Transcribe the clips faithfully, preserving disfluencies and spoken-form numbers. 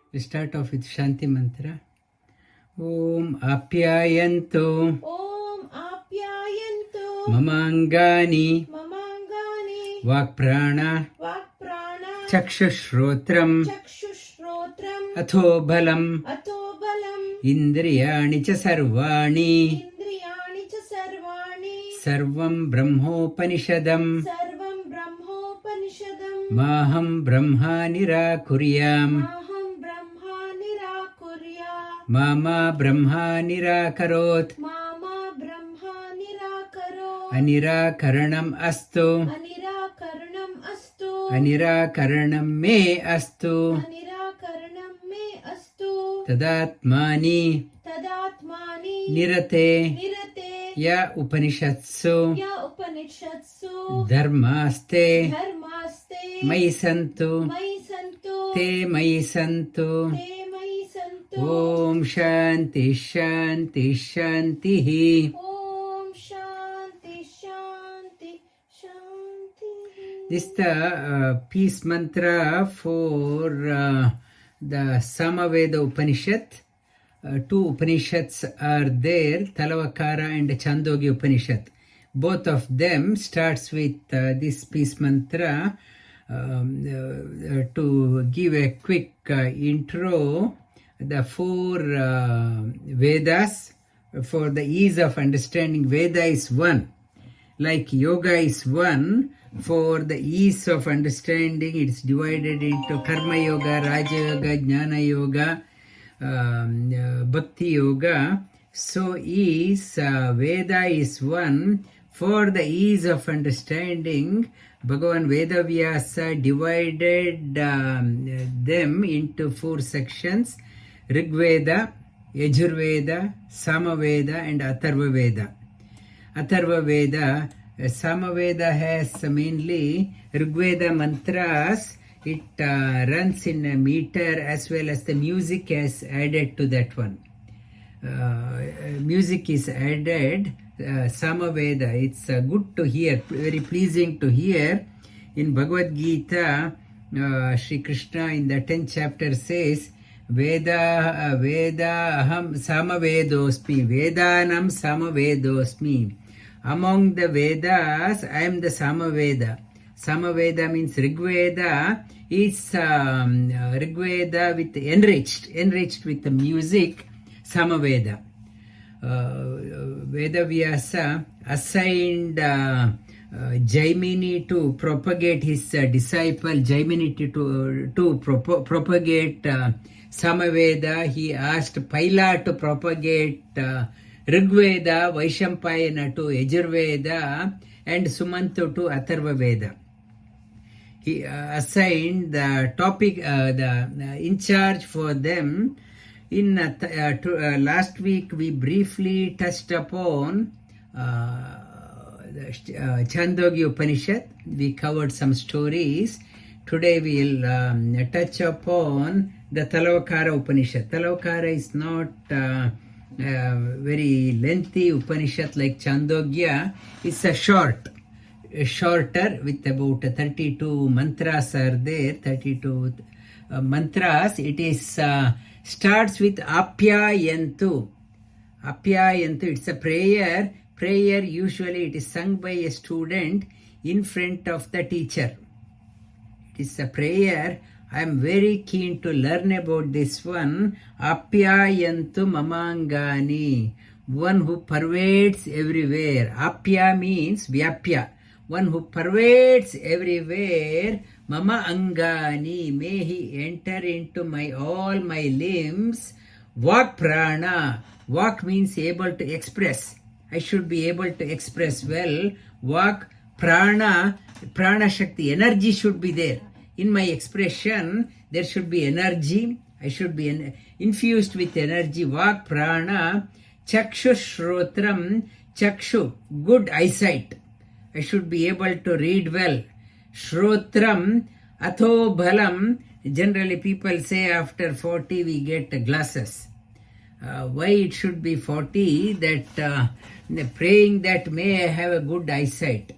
We start off with Shanti Mantra. Om Apyayantu Om Apyayantu Mamangani Mamangani Vakprana Vakprana Chakshushrotram Chakshushrotram Atho Balam Ato Balam Indriyani Cha Sarvani Indriyani Cha Sarvani Sarvam Brahmopanishadam Sarvam Brahmopanishadam Maham Brahma Nirakuryam Aham Brahma Nirakurya Mama Brahma Nirakarot Mama Brahma Nirakaro Anirakaranam Astu Anirakaranam Astu Anirakaranam Me Astu Anirakaranam Me Astu Tadatmani Tadatmani Nirate Nirate Ya Upanishatsu Ya Upanishatsu Dharmaste Dharmaste Mai Santu Mai Santu Te Mai Santu Te Mai Santu Om Shanti Shanti Shanti. Om Shanti Shanti Shanti. This is the uh, peace mantra for uh, the Samaveda Upanishad. Uh, two Upanishads are there, Talavakara and Chandogya Upanishad. Both of them starts with uh, this peace mantra. Um, uh, uh, to give a quick uh, intro, the four uh, Vedas, for the ease of understanding, Veda is one. Like yoga is one, for the ease of understanding, it's divided into Karma Yoga, Raja Yoga, Jnana Yoga, um, uh, Bhakti Yoga. So is uh, Veda is one. For the ease of understanding, Bhagavan Vedavyasa divided um, them into four sections: Rigveda, Yajurveda, Samaveda and Atharva Veda. Atharva Veda, uh, Samaveda has mainly Rigveda mantras. It uh, runs in a meter, as well as the music is added to that one. Uh, music is added. Uh, Samaveda, it's uh, good to hear, very pleasing to hear. In Bhagavad Gita, uh, Shri Krishna in the tenth chapter says, Veda, uh, Veda, Aham Samavedosmi, Vedanam Samavedosmi. Among the Vedas, I am the Samaveda. Samaveda means Rigveda. It's um, uh, Rigveda with enriched, enriched with the music, Samaveda. Uh, Vedavyasa assigned uh, uh, Jaimini to propagate his uh, disciple Jaimini to, to pro- propagate uh, Samaveda. He asked Paila to propagate uh, Rigveda, Vaishampayana to Yajurveda, and Sumantu to Atharva Veda. He uh, assigned the topic, uh, the uh, in charge for them. In uh, uh, to, uh, last week, we briefly touched upon uh, the uh, Chandogya Upanishad. We covered some stories. Today, we will um, touch upon the Talavakara Upanishad. Talavakara is not uh, uh, very lengthy Upanishad like Chandogya. It's a short, a shorter with about thirty-two mantras are there. thirty-two uh, mantras. It is. Uh, starts with Apyayantu. Apyayantu, it's a prayer. Prayer, usually it is sung by a student in front of the teacher. It is a prayer. I am very keen to learn about this one. Apyayantu Mamangani. One who pervades everywhere. Apya means Vyapya. One who pervades everywhere. Mama Angani, may he enter into my all my limbs. Vak Prana. Vak means able to express. I should be able to express well. Vak Prana, Prana Shakti, energy should be there. In my expression, there should be energy. I should be infused with energy. Vak Prana, Chakshu Shrotram, Chakshu, good eyesight. I should be able to read well. Shrotram, Atho Bhalam. Generally people say after forty we get glasses. Uh, why it should be forty? That uh, praying that may I have a good eyesight.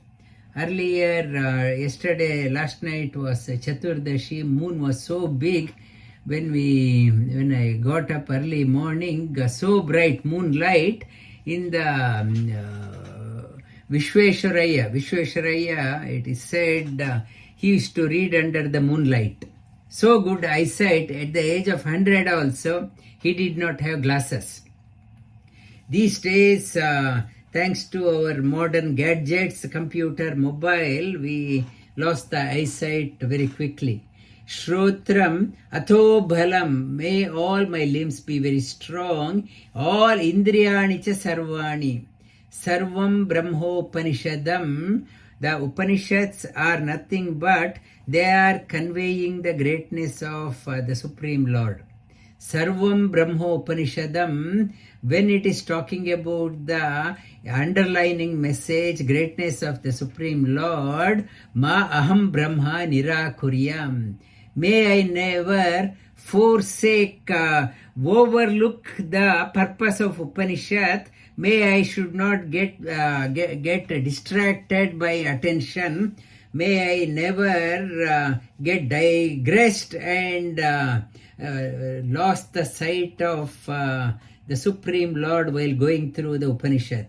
Earlier, uh, yesterday, last night was Chaturdashi, moon was so big. when we when I got up early morning, uh, so bright moonlight in the um, uh, Vishwesharaya. Vishwesharaya, it is said uh, he used to read under the moonlight. So good eyesight. At the age of one hundred also, he did not have glasses. These days, uh, thanks to our modern gadgets, computer, mobile, we lost the eyesight very quickly. Shrotram atho bhalam, may all my limbs be very strong. All indriyani cha sarvani. Sarvam Brahmopanishadam. The Upanishads are nothing but they are conveying the greatness of uh, the Supreme Lord. Sarvam Brahmopanishadam, when it is talking about the underlining message, greatness of the Supreme Lord, Ma aham Brahma nirakuryam. May I never forsake, uh, overlook the purpose of Upanishad. May I should not get, uh, get, get distracted by attention. May I never uh, get digressed and uh, uh, lost the sight of uh, the Supreme Lord while going through the Upanishad.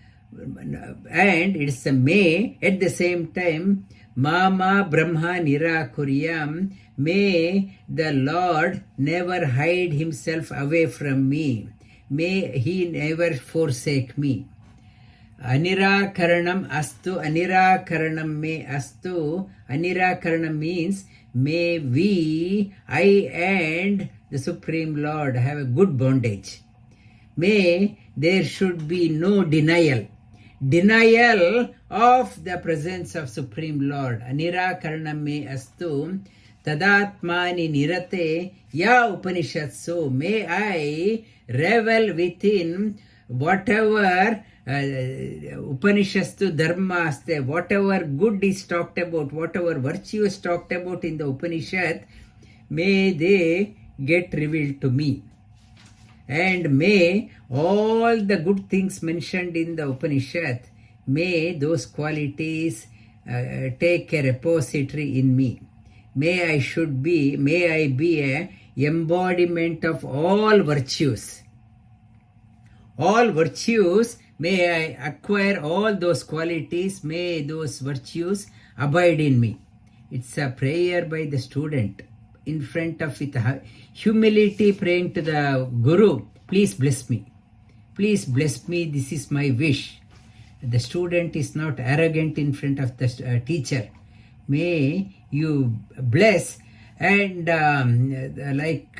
And it's a may, at the same time, Mama Brahma Nirakuryam, may the Lord never hide himself away from me. May he never forsake me. Anirakaranam astu, anirakaranam me astu. Anirakaranam means may we, I and the Supreme Lord have a good bondage. May there should be no denial. Denial of the presence of Supreme Lord. Anirakaranam me astu. Tadatmani nirate ya Upanishatsu. May I revel within whatever uh, Upanishastu Dharmaste, whatever good is talked about, whatever virtue is talked about in the Upanishad, may they get revealed to me. And may all the good things mentioned in the Upanishad, may those qualities uh, take a repository in me. May I should be, may I be a embodiment of all virtues. All virtues, may I acquire all those qualities, may those virtues abide in me. It's a prayer by the student in front of with humility, praying to the Guru, please bless me. Please bless me, this is my wish. The student is not arrogant in front of the uh, teacher. May you bless. And um, like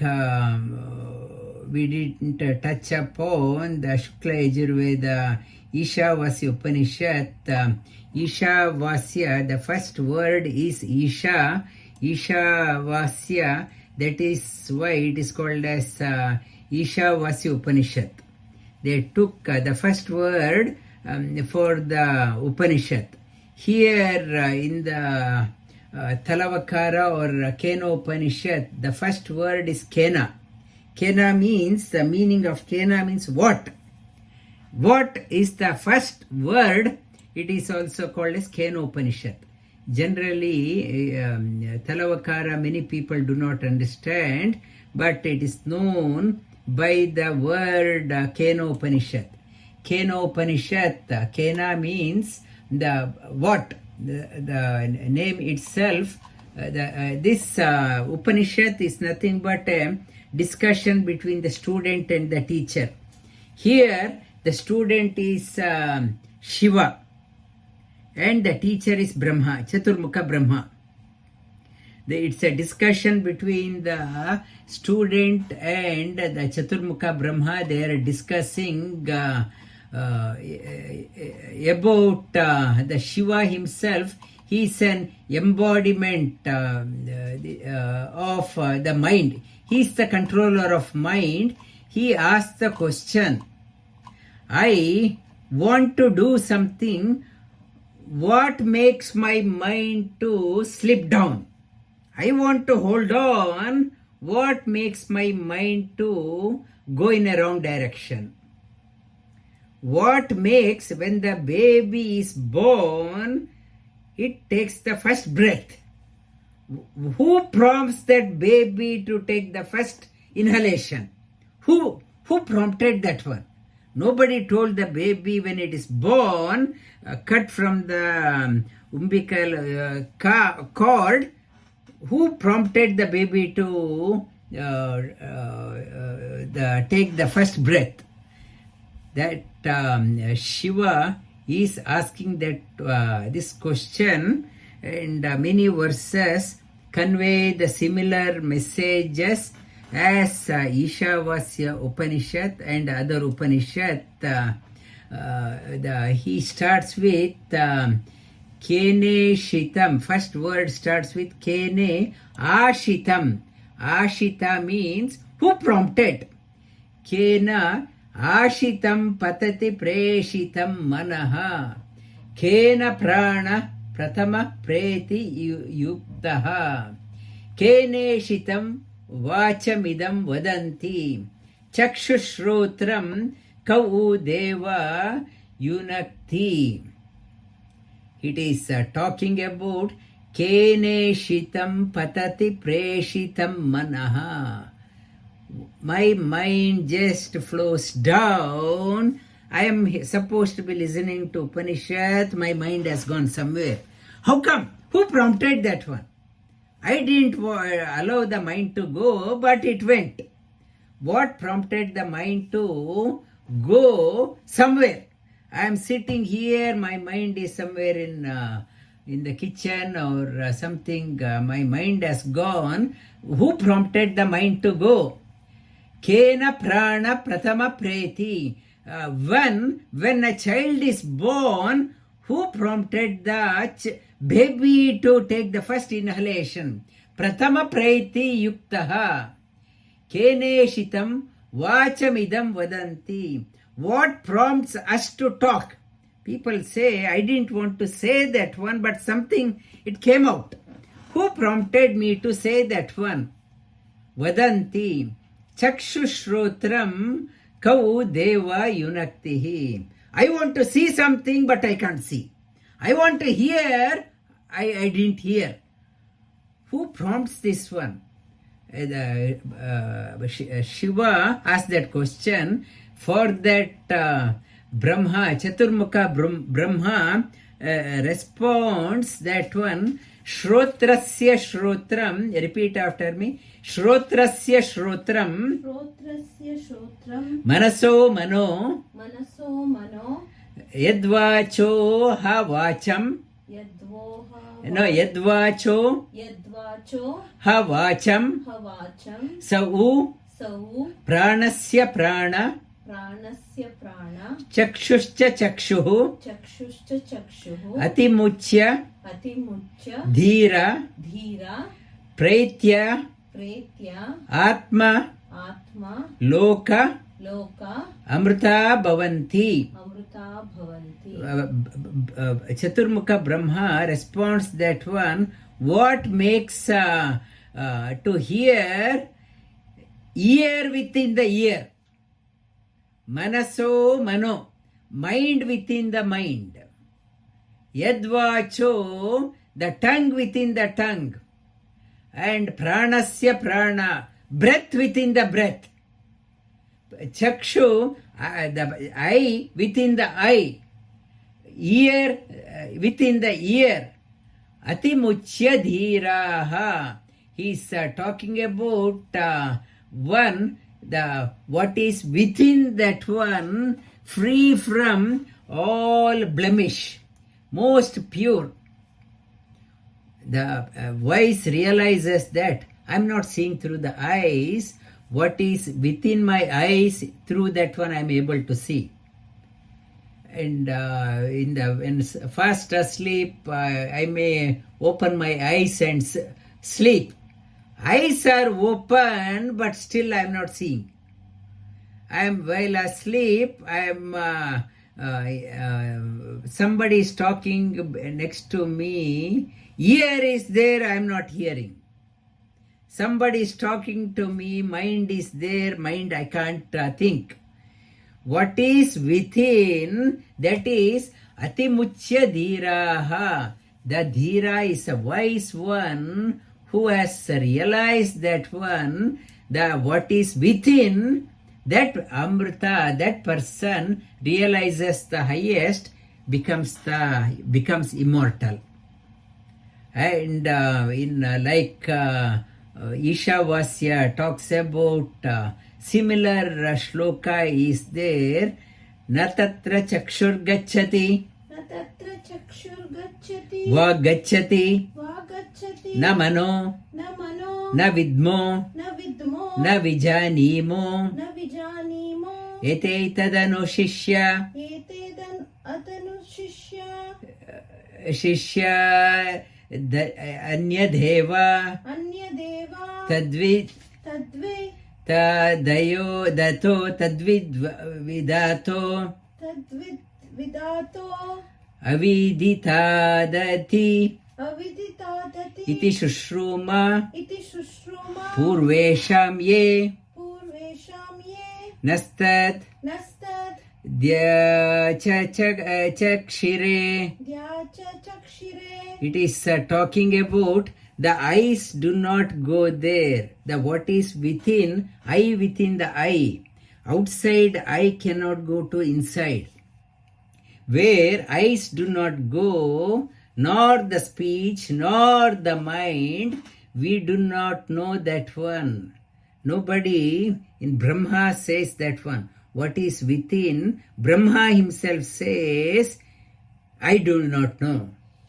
um, we didn't uh, touch upon the Shukla Yajurveda Ishavasya Upanishad. Um, Ishavasya, the first word is Isha. Ishavasya, that is why it is called as uh, Ishavasya Upanishad. They took uh, the first word um, for the Upanishad. Here uh, in the uh, Talavakara or Kena Upanishad, the first word is Kena. Kena means, the meaning of Kena means what? What is the first word? It is also called as Kena Upanishad. Generally, um, Talavakara many people do not understand, but it is known by the word uh, Kena Upanishad. Kena Upanishad, uh, Kena means the what? The, the name itself, uh, the, uh, this uh, Upanishad is nothing but a discussion between the student and the teacher. Here, the student is um, Shiva and the teacher is Brahma, Chaturmukha Brahma. The, it's a discussion between the student and the Chaturmukha Brahma. They are discussing uh, uh, about uh, the Shiva himself. He is an embodiment uh, uh, of uh, the mind. He is the controller of mind. He asks the question, I want to do something. What makes my mind to slip down? I want to hold on. What makes my mind to go in a wrong direction? What makes, when the baby is born, it takes the first breath. who prompts that baby to take the first inhalation? Who, who prompted that one? Nobody told the baby when it is born, uh, cut from the um, umbilical uh, ca- cord. Who prompted the baby to uh, uh, uh, the, take the first breath? That um, Shiva is asking that uh, this question, and uh, many verses convey the similar messages as uh, Ishavasya Upanishad and other Upanishad. Uh, uh, the, he starts with um, Kene Shitam. First word starts with Kene Ashitam. Ashita means who prompted. Kena Ashitam Patati Preshitam Manaha. Kena Prana Pratama Preti Yuktaha. Kene Shitam Vachamidam Vadanti. Chakshushrotram Kau Deva Yunakti. It is uh, talking about Kene Shitam Patati Preshitam Manaha. My mind just flows down. I am supposed to be listening to Upanishad. My mind has gone somewhere. How come? Who prompted that one? I didn't allow the mind to go, but it went. What prompted the mind to go somewhere? I am sitting here, my mind is somewhere in uh, in the kitchen or uh, something. Uh, my mind has gone. Who prompted the mind to go? Kena prana pratama preti. Uh, when, when a child is born, who prompted the ch- baby to take the first inhalation? Pratama preti yuktaha. Kene shitam vachamidam vadanti. What prompts us to talk? People say, I didn't want to say that one, but something, it came out. Who prompted me to say that one? Vadanti. Chakshushrotram kau deva yunaktihi. I want to see something, but I can't see. I want to hear, I, I didn't hear. Who prompts this one? Uh, the, uh, Shiva asked that question. For that uh, Brahma, Chaturmukha Brahma uh, responds that one, Shrotrasya Shrotram, repeat after me, Shrotrasya Shrotram, Shrotrasya Shrotram, Manaso Mano, Manaso Mano, Yadvacho Ha Vacham, Yadvoha, no, Yadvacho Yadvacho, Ha Vacham, Havacham, Sau, Sau, Pranasya Prana, Pranasya Prana, Chakshuscha Chakshuhu, Chakshuscha Chakshuhu, Atimuchya, Atimuchya, Dhira, Dhira, Pretya, Pretya, Atma, Atma, Loka, Loka, Amrita Bhavanti. Amrita Bhavanti. Uh, b- b- uh, Chaturmukha Brahma responds that one, what makes uh, uh, to hear, ear within the ear. Manaso mano, mind within the mind. Yadvacho, the tongue within the tongue. And pranasya prana, breath within the breath. Chakshu, uh, the eye within the eye. Ear uh, within the ear. Atimuchya dhiraha. He's uh, talking about uh, one, the what is within that one, free from all blemish, most pure. The uh, wise realizes that I'm not seeing through the eyes. What is within my eyes, through that one I'm able to see. And uh, in the when fast asleep, uh, I may open my eyes and s- sleep. Eyes are open, but still I am not seeing. I am while asleep. I am uh, uh, uh, somebody is talking next to me. Ear is there. I am not hearing. Somebody is talking to me. Mind is there. Mind I can't uh, think. What is within, that is Atimuchya Dhiraha. The Dhira is a wise one who has realized that one, the what is within, that Amrita, that person realizes the highest, becomes the becomes immortal. And uh, in uh, like uh, uh, Ishavasya talks about uh, similar uh, shloka is there. Na tatra chakshur gacchati, न तत्र चक्षुर्गच्छति va gacchati, वा गच्छति na mano, न मनो na vidmo, न विद्मो na vijanimo, न विजानीमो ete tadanu shishya, एतेदन् अतनुशिष्य shishya द- अन्यदेवा अन्यदेवा तद्वित् तद्वे तदयो दतो तद्विद् विदातो तद्विद् विदातो अविदितादति अविदितादति इति शुश्रूमा इति शुश्रूमा पूर्वेषां ये पूर्वेषां ये नस्तत् नस्तद् द्य च च चक्षिरे. द्या च चक्षिरे It is uh, talking about the eyes do not go there. The what is within, eye within the eye. Outside eye cannot go to inside. Where eyes do not go, nor the speech, nor the mind, we do not know that one. Nobody in Brahma says that one. What is within, Brahma himself says, I do not know.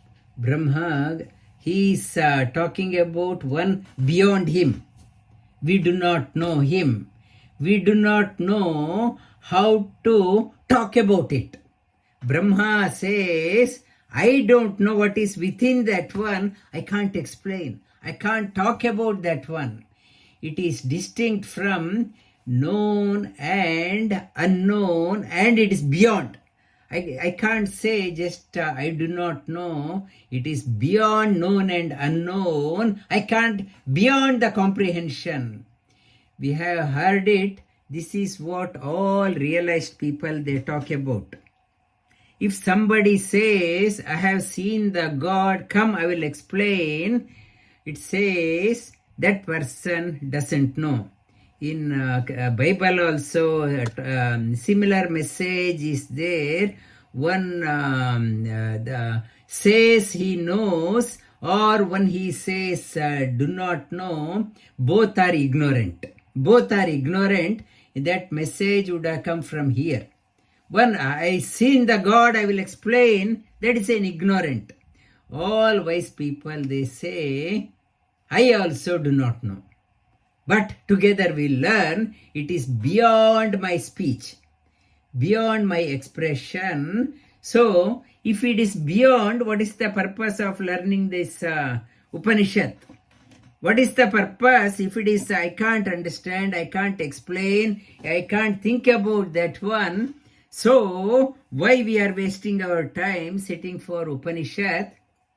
Brahma, he is uh, talking about one beyond him. We do not know him. We do not know how to talk about it. Brahma says, I don't know what is within that one. I can't explain. I can't talk about that one. It is distinct from known and unknown, and it is beyond. I, I can't say just uh, I do not know. It is beyond known and unknown. I can't, beyond the comprehension. We have heard it. This is what all realized people, they talk about. If somebody says, I have seen the God, come I will explain, it says that person doesn't know. In uh, Bible also, uh, um, similar message is there. One um, uh, the, says he knows, or when he says uh, do not know, both are ignorant. Both are ignorant. That message would have come from here. When I seen the God, I will explain, that is an ignorant. All wise people, they say, I also do not know. But together we learn it is beyond my speech, beyond my expression. So, if it is beyond, what is the purpose of learning this uh, Upanishad? What is the purpose if it is I can't understand, I can't explain, I can't think about that one? So, why we are wasting our time sitting for Upanishad?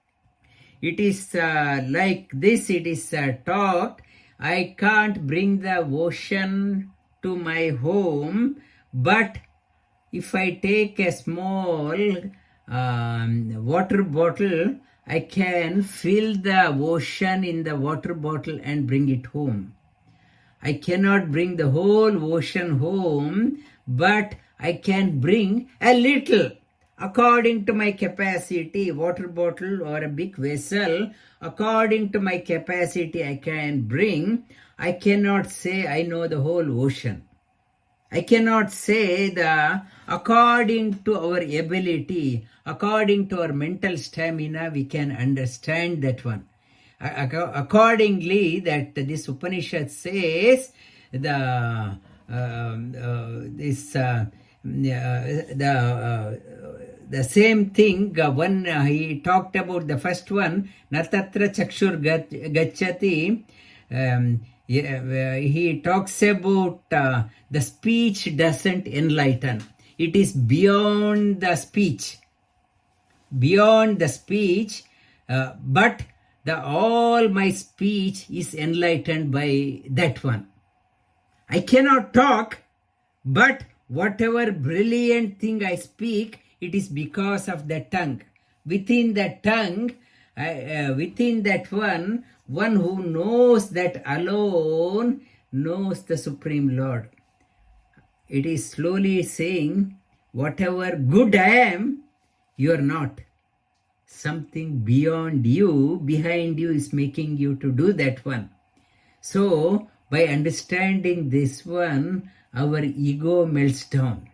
It is uh, like this, it is uh, taught. I can't bring the ocean to my home, but if I take a small um, water bottle, I can fill the ocean in the water bottle and bring it home. I cannot bring the whole ocean home, but I can bring a little. According to my capacity, water bottle or a big vessel, according to my capacity I can bring. I cannot say I know the whole ocean. I cannot say the according to our ability, according to our mental stamina, we can understand that one. Accordingly, that this Upanishad says the uh, uh, this uh, the uh, the same thing. Uh, one uh, he talked about the first one. Natatra chakshur gacchati. Um, Yeah, he talks about uh, the speech doesn't enlighten. It is beyond the speech. Beyond the speech, uh, but the all my speech is enlightened by that one. I cannot talk, but whatever brilliant thing I speak, it is because of the tongue. Within the tongue, uh, within that one, one who knows that alone knows the Supreme Lord. It is slowly saying, whatever good I am, you are not. Something beyond you, behind you is making you to do that one. So, by understanding this one, our ego melts down.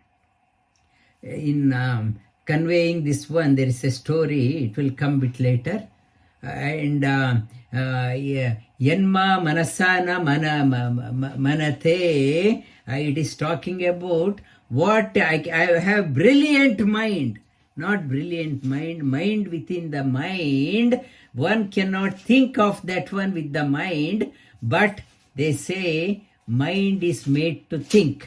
In um, conveying this one, there is a story, it will come a bit later. Uh, and uh, uh, yeah, Yanma Manasana mana, ma, Manate, uh, it is talking about what I, I have brilliant mind. Not brilliant mind, mind within the mind. One cannot think of that one with the mind, but they say mind is made to think.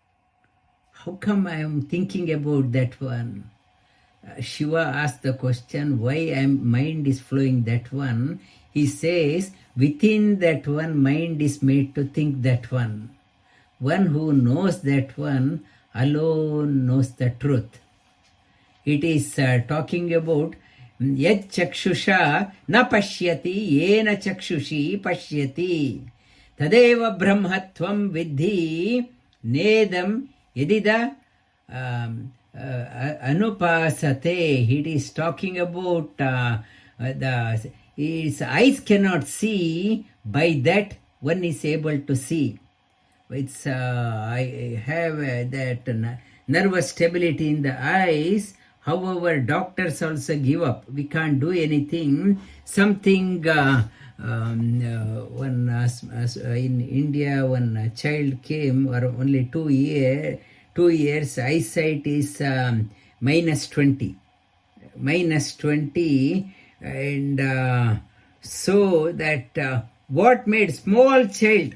How come I am thinking about that one? Uh, Shiva asked the question, why am mind is flowing that one? He says, within that one, mind is made to think that one. One who knows that one alone knows the truth. It is uh, talking about yad chakshusha na pashyati yena chakshushi pashyati tadeva brahmatvam vidhi nedam yadida um, uh, anupasate. It is talking about uh, uh, the his eyes cannot see, by that one is able to see. It's uh, I have uh, that nervous stability in the eyes. However, doctors also give up. We can't do anything. Something uh, um, uh, when uh, uh, in India, when a child came, or only two year, two years, eyesight is um, minus twenty, minus twenty, and uh, so that uh, what made small child?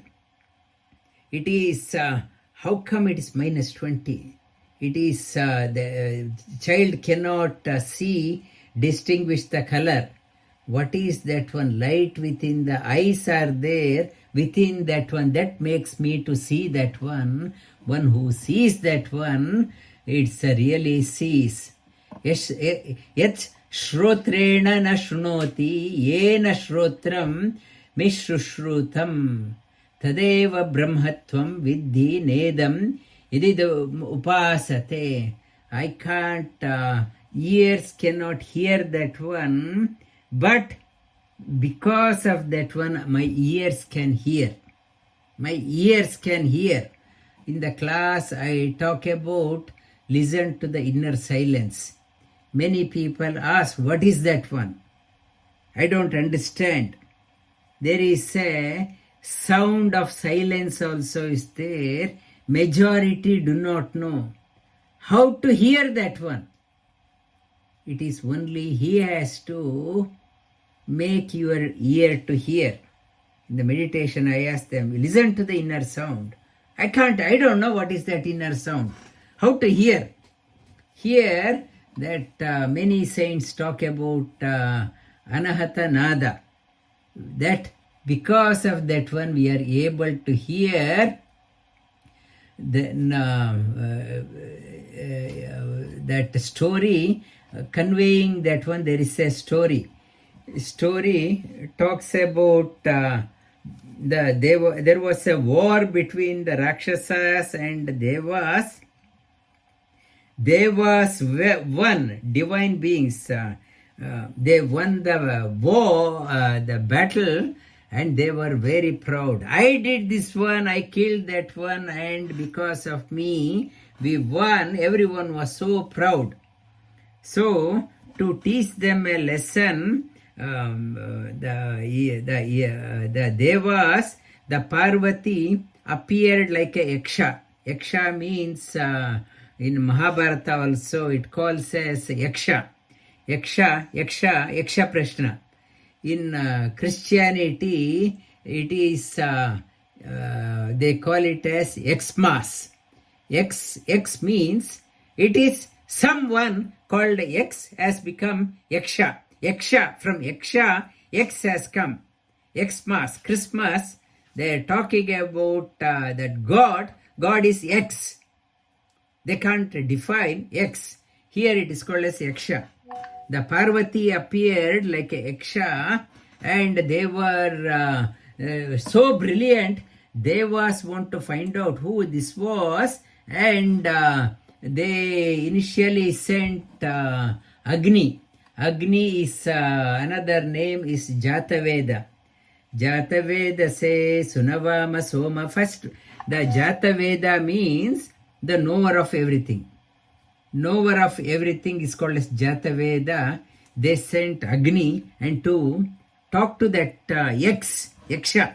It is uh, how come it is minus twenty? It is uh, the child cannot uh, see, distinguish the color. What is that one? Light within the eyes are there, within that one. That makes me to see that one. One who sees that one, it's uh, really sees. Yes, yet shrotrena na shrunoti, yena shrotram mishrushrutam, tadeva brahmatvam vidhi nedam Ididu upasate. I can't, uh, ears cannot hear that one, but because of that one, my ears can hear. My ears can hear. In the class, I talk about listen to the inner silence. Many people ask, what is that one? I don't understand. There is a sound of silence also is there. Majority do not know how to hear that one. It is only he has to make your ear to hear. In the meditation, I ask them, listen to the inner sound. I can't, I don't know what is that inner sound. How to hear? Here, that uh, many saints talk about uh, anahata nada. That because of that one, we are able to hear. Then uh, uh, uh, that story, uh, conveying that one, there is a story. Story talks about uh, the Deva, there was a war between the Rakshasas and Devas. Devas won, divine beings. Uh, uh, they won the war, uh, the battle. And they were very proud. I did this one, I killed that one, and because of me, we won. Everyone was so proud. So, to teach them a lesson, um, uh, the, the, uh, the Devas, the Parvati appeared like a Yaksha. Yaksha means, uh, in Mahabharata also, it calls as Yaksha. Yaksha, Yaksha, Yaksha Prashna. In uh, Christianity, it is, uh, uh, they call it as Xmas. X, X means, it is someone called X has become Yaksha. Yaksha, from Yaksha, X has come. Xmas, Christmas, they are talking about uh, that God, God is X. They can't define X. Here it is called as Yaksha. the Parvati appeared like a Yaksha, and they were uh, uh, so brilliant. Devas want to find out who this was, and uh, they initially sent uh, Agni. Agni is uh, another name is Jataveda. Jataveda says Sunavama Soma. First, the Jataveda means the knower of everything. Knower of everything is called as Jataveda. They sent Agni and to talk to that uh, Yaks, Yaksha.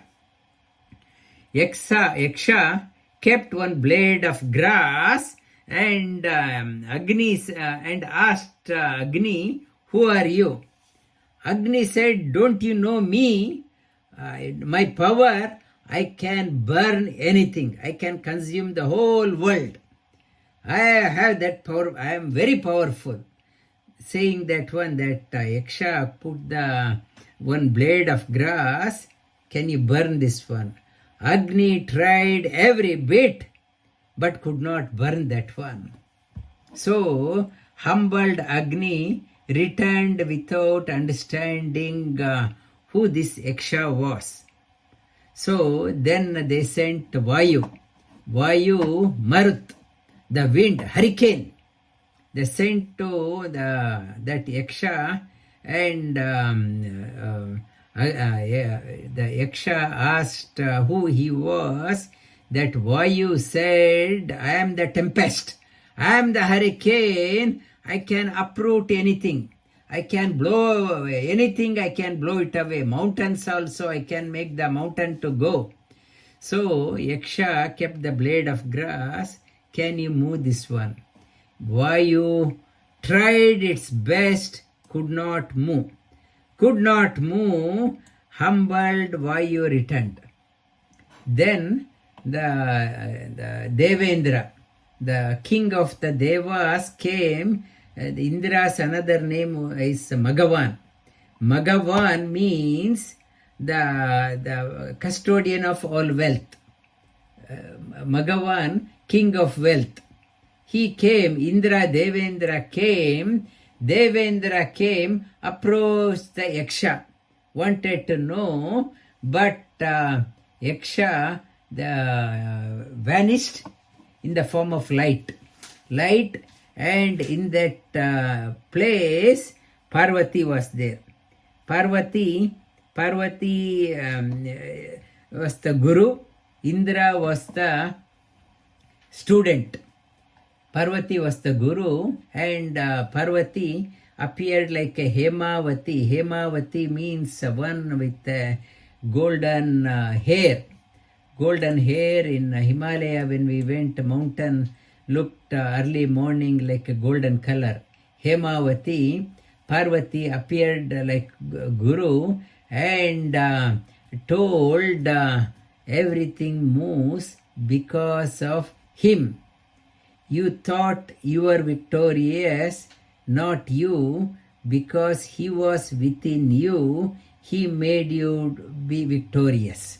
Yaksha, Yaksha kept one blade of grass and um, Agni uh, and asked uh, Agni, "Who are you?" Agni said, "Don't you know me? Uh, my power, I can burn anything. I can consume the whole world. I have that power. I am very powerful." Saying that one, that uh, Yaksha put the one blade of grass, "Can you burn this one?" Agni tried every bit, but could not burn that one. So, humbled Agni returned without understanding uh, who this Yaksha was. So, then they sent Vayu. Vayu, Marut, the wind, hurricane. They sent to the, that Yaksha, and um, uh, uh, uh, yeah, the Yaksha asked uh, who he was. That Vayu said, "I am the tempest. I am the hurricane. I can uproot anything. I can blow away anything. I can blow it away. Mountains also, I can make the mountain to go." So Yaksha kept the blade of grass. "Can you move this one?" Vayu tried its best, could not move. Could not move, humbled Vayu returned. Then the, the Devendra, the king of the Devas, came. Uh, Indra's another name is Magavan. Magavan means the, the custodian of all wealth. Uh, Magavan, king of wealth. He came, Indra Devendra came. Devendra came, approached the Yaksha, wanted to know, but uh, Yaksha the, uh, vanished in the form of light. Light, and in that uh, place, Parvati was there. Parvati, Parvati um, was the guru, Indra was the student. Parvati was the guru, and uh, Parvati appeared like a Hemavati. Hemavati means one with uh, golden uh, hair. Golden hair in uh, Himalaya. When we went mountain, looked uh, early morning like a golden color. Hemavati. Parvati appeared uh, like guru and uh, told uh, everything moves because of him. You thought you were victorious, not you, because he was within you, he made you be victorious.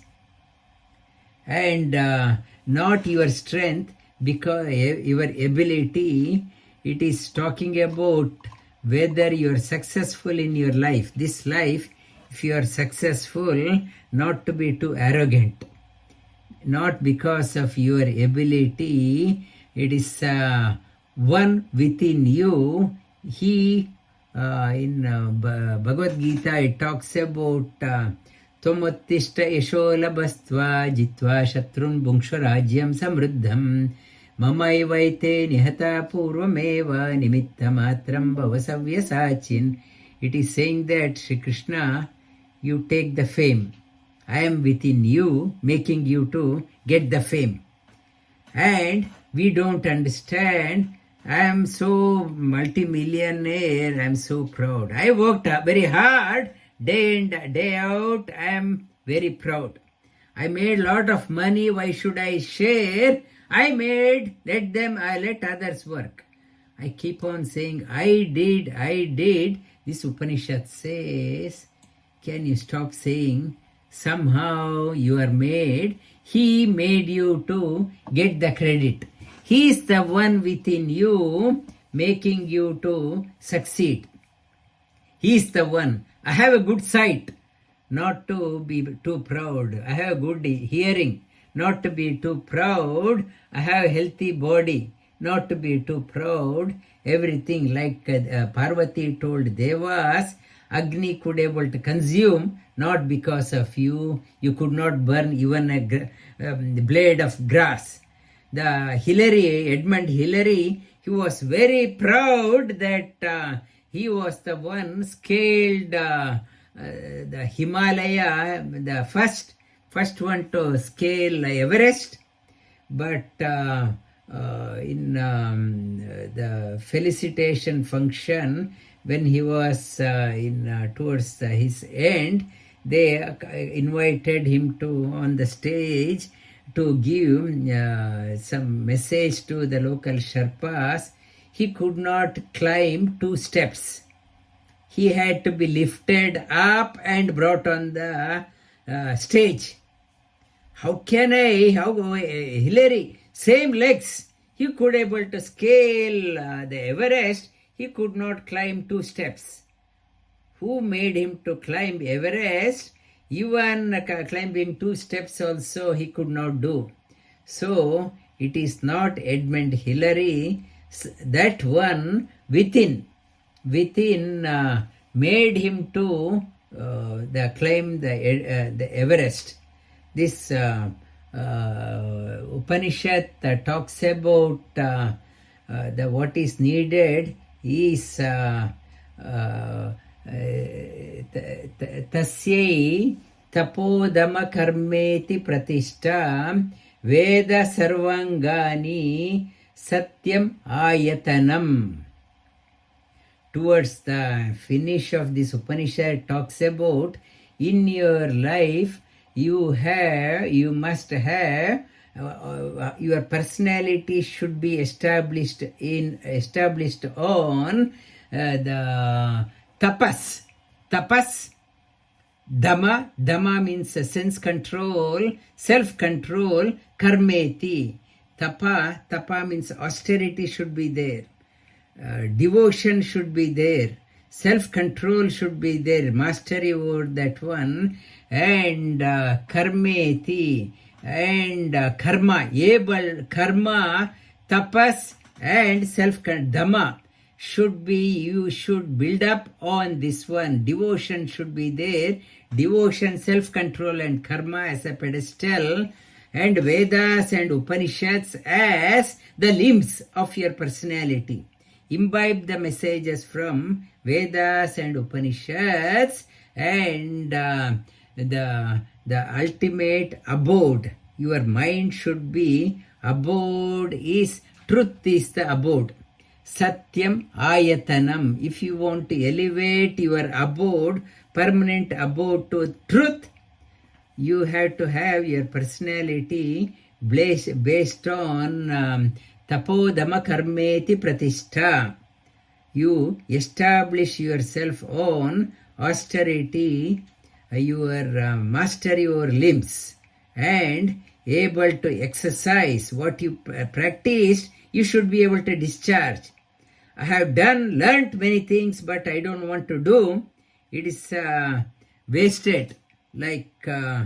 And uh, not your strength, because your ability, it is talking about whether you are successful in your life. This life, if you are successful, not to be too arrogant. Not because of your ability, it is uh, one within you. He, uh, in uh, Bhagavad Gita, it talks about Tomottishta Yashola Bastva Jitva Shatrun Bhungsha Rajyam Samruddham Mamaivaite Nihata Purvameva Nimitta Matram Bhavasavya Sachin. It is saying that Sri Krishna, you take the fame. I am within you, making you to get the fame. And we don't understand. I am so multi-millionaire. I am so proud. I worked very hard, day in, day out. I am very proud. I made a lot of money. Why should I share? I made, let them, I let others work. I keep on saying, I did, I did. This Upanishad says, can you stop saying, somehow you are made. He made you to get the credit. He is the one within you making you to succeed. He is the one. I have a good sight, not to be too proud. I have a good hearing, not to be too proud. I have a healthy body, not to be too proud. Everything like uh, Parvati told Devas, Agni could able to consume, not because of you. You could not burn even a gra- um, blade of grass. The Hillary, Edmund Hillary, he was very proud that uh, he was the one scaled uh, uh, the Himalaya, the first first one to scale Everest. But uh, uh, in um, the felicitation function, when he was uh, in uh, towards uh, his end, they uh, invited him to on the stage to give uh, some message to the local Sherpas. He could not climb two steps. He had to be lifted up and brought on the uh, stage. How can I, how uh, Hillary, same legs, he could able to scale uh, the Everest, he could not climb two steps. Who made him to climb Everest? Even uh, climbing two steps also he could not do. So it is not Edmund Hillary, that one within, within uh, made him to uh, the climb the uh, the Everest. This uh, uh, Upanishad uh, talks about uh, uh, the what is needed is uh, uh, tasyai tapodama karmeti pratishta veda sarvangani satyam ayatanam. Towards the finish of this Upanishad talks about in your life you have, you must have, uh, uh, your personality should be established in, established on uh, the tapas. Tapas, dhamma, dhamma means sense control, self-control, karmeti. Tapa, tapa means austerity should be there. Uh, devotion should be there. Self-control should be there. Mastery over that one. And uh, karmeti. And uh, karma. Able karma, tapas and self-dhamma should be, you should build up on this one. Devotion should be there. Devotion, self-control and karma as a pedestal. And Vedas and Upanishads as the limbs of your personality. Imbibe the messages from Vedas and Upanishads and uh, the, the ultimate abode. Your mind should be, abode is, truth is the abode. Satyam ayatanam. If you want to elevate your abode, permanent abode to truth, you have to have your personality based, based on um, tapodama karmeti pratishtha. You establish yourself on austerity, your uh, mastery over limbs, and able to exercise what you practiced, you should be able to discharge. I have done, learnt many things, but I don't want to do. It is uh, wasted. Like uh,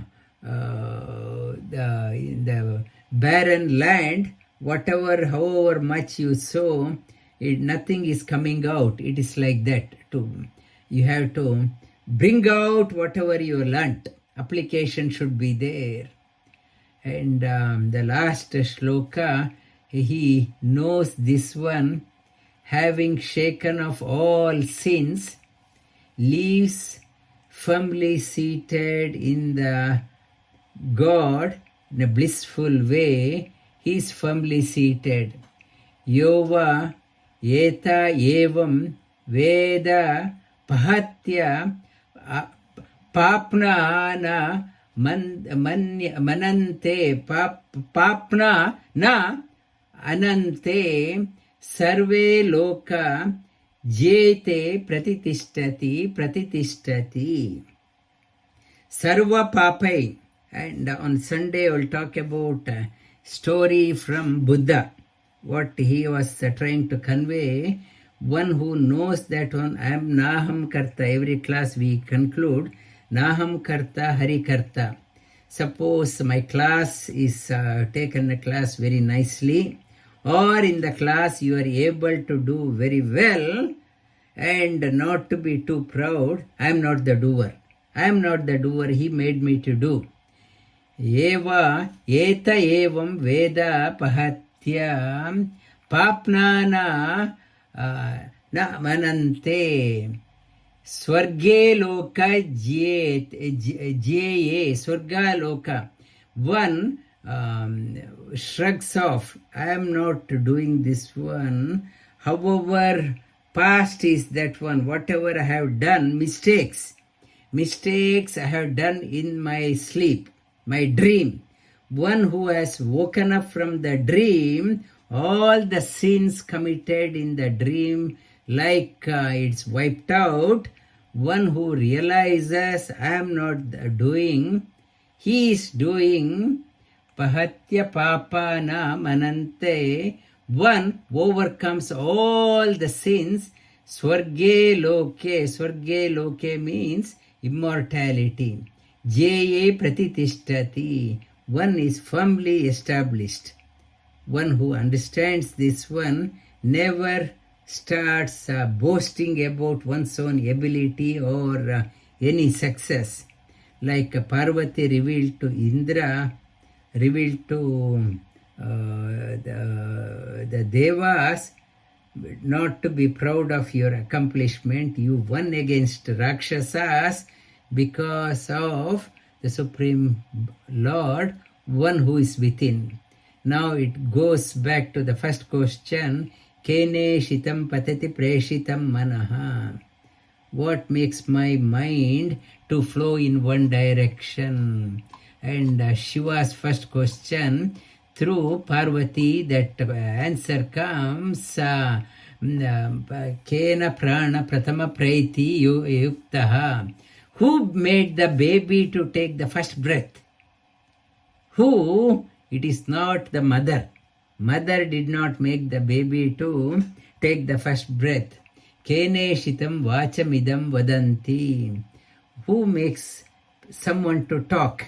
uh, the, in the barren land, whatever, however much you sow, it, nothing is coming out. It is like that too. You have to bring out whatever you learnt. Application should be there. And um, the last shloka, he knows this one, having shaken off all sins, lives firmly seated in the God in a blissful way. He is firmly seated. Yova yeta evam veda pahatya papna man, man, manante pap, papna na anante sarve loka jete pratitistati pratitistati. Sarva papai. And on Sunday I will talk about a story from Buddha, what he was uh, trying to convey. one who knows that one, I am Naham Karta. Every class we conclude Naham Karta Hari Karta. Suppose my class is uh, taken a class very nicely, or in the class you are able to do very well and not to be too proud. I am not the doer. I am not the doer. He made me to do. Eva eta evam veda pahatya papnana uh, na manante Swarge loka jye Swarga loka. One um, shrugs off. I am not doing this one. However, past is that one. Whatever I have done, mistakes. Mistakes I have done in my sleep, my dream. One who has woken up from the dream, all the sins committed in the dream, like uh, it's wiped out. One who realizes I am not doing, he is doing. Pahatya papa na manante. One overcomes all the sins. Swarge loke. Swarge loke means immortality. Jye pratitishthati. One is firmly established. One who understands this one never starts uh, boasting about one's own ability or uh, any success. Like uh, Parvati revealed to Indra, revealed to uh, the, the Devas, not to be proud of your accomplishment. You won against Rakshasas because of the Supreme Lord, one who is within. Now it goes back to the first question. Kene shitam patati preshitam manaha. What makes my mind to flow in one direction? And uh, Shiva's first question, through Parvati, that uh, answer comes. Uh, Kena prana pratama praiti yuktaha. Who made the baby to take the first breath? Who? It is not the mother. Mother did not make the baby to take the first breath. Kene shitam vachamidam vadanti. Who makes someone to talk?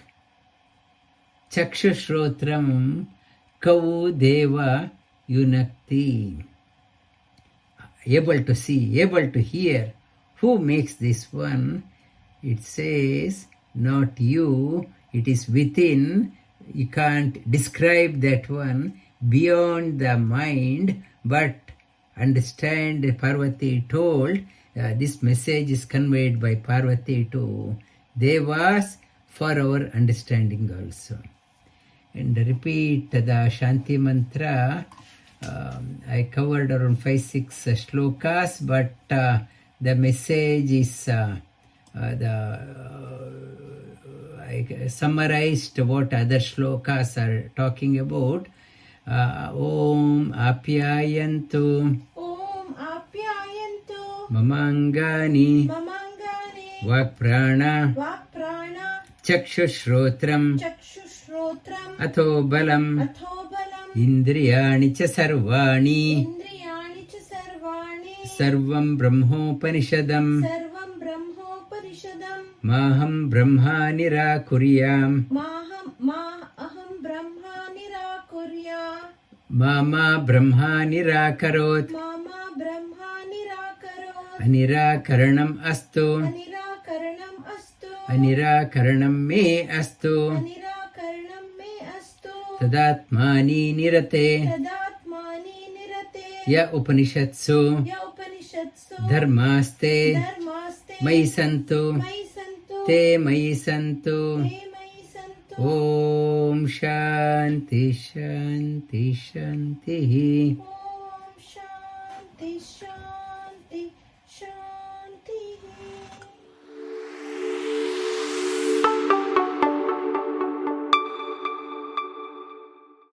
Chakshushrotram kau deva yunakti. Able to see, able to hear. Who makes this one? It says, not you, it is within. You can't describe that one beyond the mind, but understand. Parvati told, uh, this message is conveyed by Parvati to Devas for our understanding also. And repeat the Shanti Mantra. Um, I covered around five, six uh, shlokas, but uh, the message is uh, uh, the uh, I summarized what other shlokas are talking about. Uh, Om Apyayantu Om Apyayantu Mamangani Mamangani Vakprana Vakprana Chakshushrotram Chakshushrotram Atho Balam Atho Balam Indriyani Cha Sarvani Indriyani Cha Sarvani Sarvam Brahmopanishadam Sarvam Brahmopanishadam Maham Brahma Nirakuryam Maham Ma Aham Brahma Nirakurya Mama Brahma Nirakarot Mama Brahma Nirakarot Anirakaranam Astu Anirakaranam Astu Anirakaranam Me Astu Anirakaranam Me Astu Tadatmani Nirate Tadatmani Nirate Ya Upanishatsu Ya Upanishatsu Dharmaste Dharmaste Mai Santu Mai Santu Te Mai Santu Te Mai Santu Om Shanti Shanti Shanti